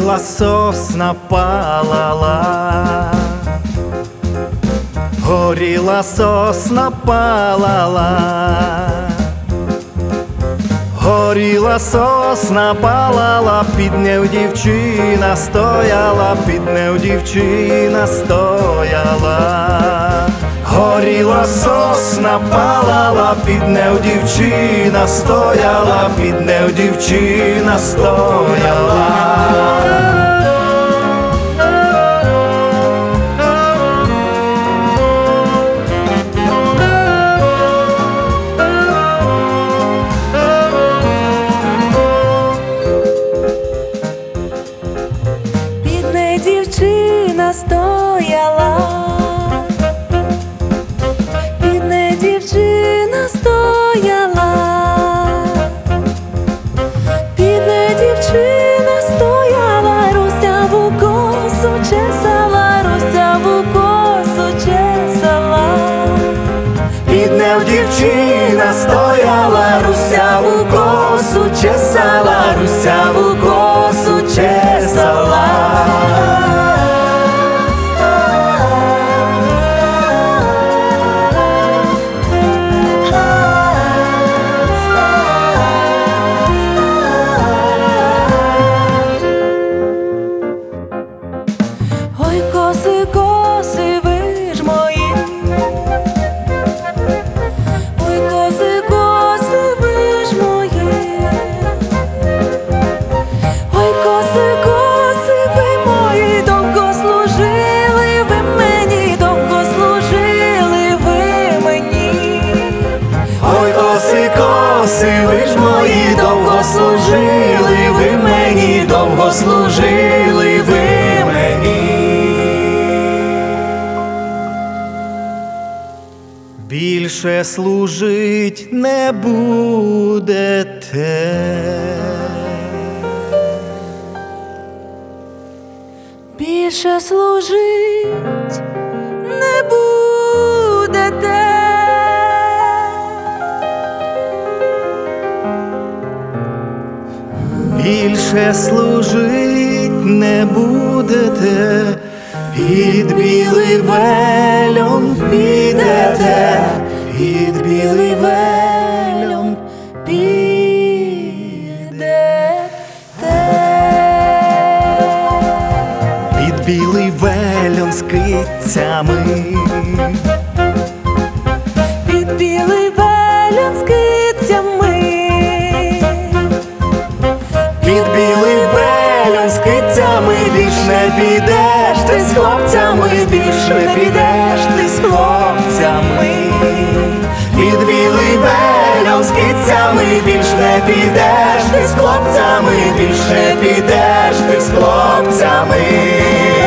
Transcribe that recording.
горіла сосна, палала, горіла сосна, палала, горіла сосна, палала, під нею дівчина стояла, під нею дівчина стояла. Горіла сосна, палала, під нею дівчина стояла, під нею дівчина стояла. Під нею дівчина стояла, під нею дівчина стояла, під нею дівчина стояла, русяву косу чесала, русяву косу чесала. Під нею дівчина стояла, русяву косу чесала, русяву косу чесала. Ой, коси, коси, ви ж мої, ой, коси, коси, ви ж мої, ой, коси, коси, ви мої, довго служили ви мені, довго служили ви мені. Ой, коси, коси, ви ж мої, довго служили ви мені, довго служили ви мені. Більше служить не будете, Більше служить не будете. більше служить не будете, під білий вельон підете, під білий вельон Підете. під білий вельон з кицями, Під білий вельон з кицями, під білий вельон з кицями, більш не підеш ти з хлопцями, більш не підеш ти з хлопцями. Під білий вельон з кицями, більш не підеш ти з хлопцями, більш не підеш ти з хлопцями.